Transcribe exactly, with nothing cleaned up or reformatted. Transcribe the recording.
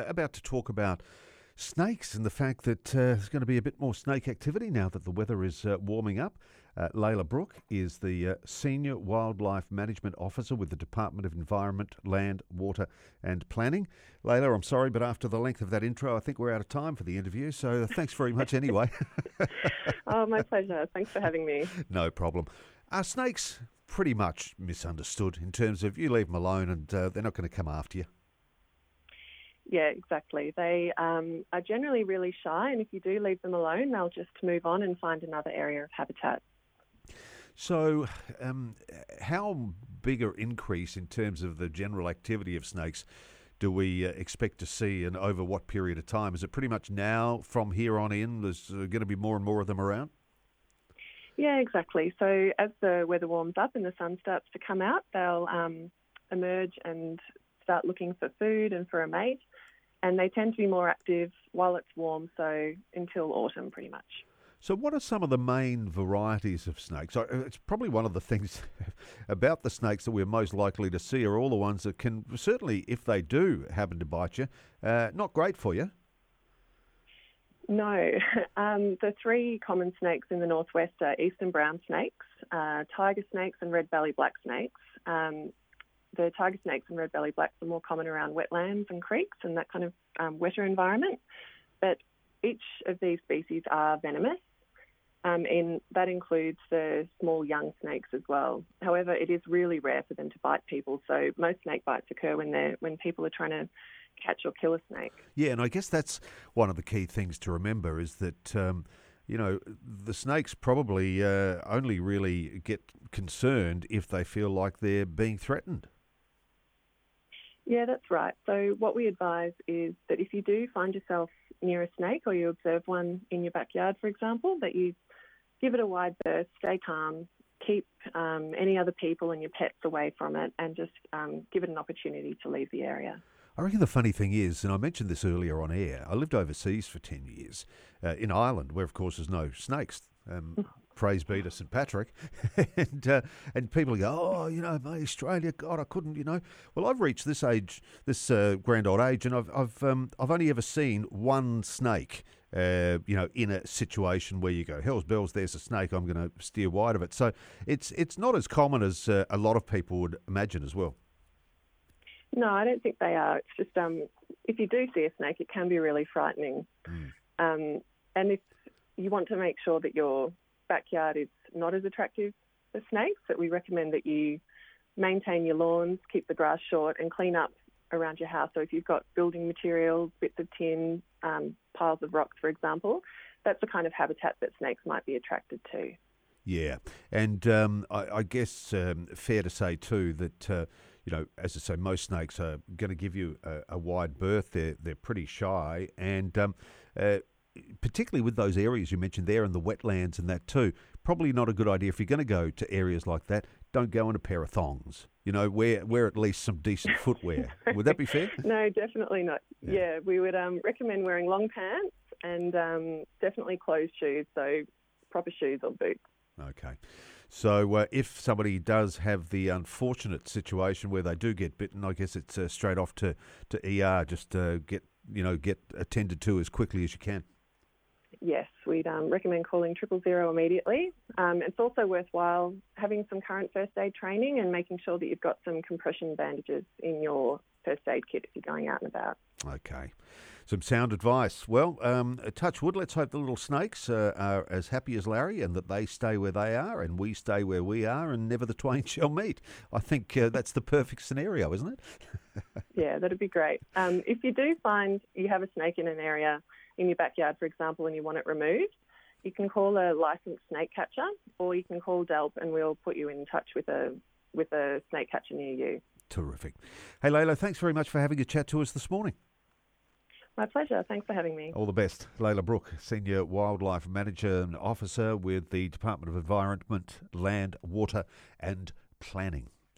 about to talk about snakes and the fact that uh, there's going to be a bit more snake activity now that the weather is uh, warming up. Uh, Layla Brooke is the uh, Senior Wildlife Management Officer with the Department of Environment, Land, Water and Planning. Layla, I'm sorry, but after the length of that intro, I think we're out of time for the interview, so thanks very much anyway. Oh, my pleasure. Thanks for having me. No problem. Are snakes pretty much misunderstood in terms of you leave them alone and uh, they're not going to come after you? Yeah, exactly. They um, are generally really shy, and if you do leave them alone, they'll just move on and find another area of habitat. So um, how big an increase in terms of the general activity of snakes do we uh, expect to see, and over what period of time? Is it pretty much now, from here on in, there's uh, going to be more and more of them around? Yeah, exactly. So as the weather warms up and the sun starts to come out, they'll um, emerge and start looking for food and for a mate. And they tend to be more active while it's warm, so until autumn pretty much. So what are some of the main varieties of snakes? It's probably one of the things about the snakes that we're most likely to see are all the ones that can, certainly if they do happen to bite you, uh, not great for you. No. Um, the three common snakes in the northwest are eastern brown snakes, uh, tiger snakes and red belly black snakes. Um, The tiger snakes and red belly blacks are more common around wetlands and creeks and that kind of um, wetter environment. But each of these species are venomous, um, and that includes the small young snakes as well. However, it is really rare for them to bite people. So most snake bites occur when they're when people are trying to catch or kill a snake. Yeah, and I guess that's one of the key things to remember is that um, you know, the snakes probably uh, only really get concerned if they feel like they're being threatened. Yeah, that's right. So what we advise is that if you do find yourself near a snake or you observe one in your backyard, for example, that you give it a wide berth, stay calm, keep um, any other people and your pets away from it, and just um, give it an opportunity to leave the area. I reckon the funny thing is, and I mentioned this earlier on air, I lived overseas for ten years uh, in Ireland, where of course there's no snakes. Um, praise be to Saint Patrick. and uh, and people go, oh, you know, mate, Australia, God, I couldn't, you know. Well, I've reached this age, this uh, grand old age, and I've I've um, I've only ever seen one snake, uh, you know, in a situation where you go, hell's bells, there's a snake, I'm going to steer wide of it. So it's it's not as common as uh, a lot of people would imagine as well. No, I don't think they are. It's just um, if you do see a snake, it can be really frightening. Mm. Um, and if you want to make sure that your backyard is not as attractive for snakes, that we recommend that you maintain your lawns, keep the grass short and clean up around your house. So if you've got building materials, bits of tin, um, piles of rocks, for example, that's the kind of habitat that snakes might be attracted to. Yeah, and um, I, I guess um, fair to say too that, uh, you know, as I say, most snakes are going to give you a, a wide berth. They're, they're pretty shy, and um, uh, particularly with those areas you mentioned there and the wetlands and that too, probably not a good idea if you're going to go to areas like that. Don't go in a pair of thongs. You know, wear wear at least some decent footwear. Would that be fair? No, definitely not. Yeah, yeah we would um, recommend wearing long pants and um, definitely closed shoes, so proper shoes or boots. Okay. So uh, if somebody does have the unfortunate situation where they do get bitten, I guess it's uh, straight off to, to E R, just uh, get, you know, get attended to as quickly as you can. Yes, we'd um, recommend calling triple zero immediately. Um, it's also worthwhile having some current first aid training and making sure that you've got some compression bandages in your first aid kit if you're going out and about. Okay. Some sound advice. Well, um, touch wood, let's hope the little snakes uh, are as happy as Larry and that they stay where they are and we stay where we are and never the twain shall meet. I think uh, that's the perfect scenario, isn't it? Yeah, that'd be great. Um, if you do find you have a snake in an area in your backyard, for example, and you want it removed, you can call a licensed snake catcher or you can call D E L P and we'll put you in touch with a with a snake catcher near you. Terrific. Hey, Layla, thanks very much for having a chat to us this morning. My pleasure. Thanks for having me. All the best. Layla Brooke, Senior Wildlife Manager and Officer with the Department of Environment, Land, Water and Planning.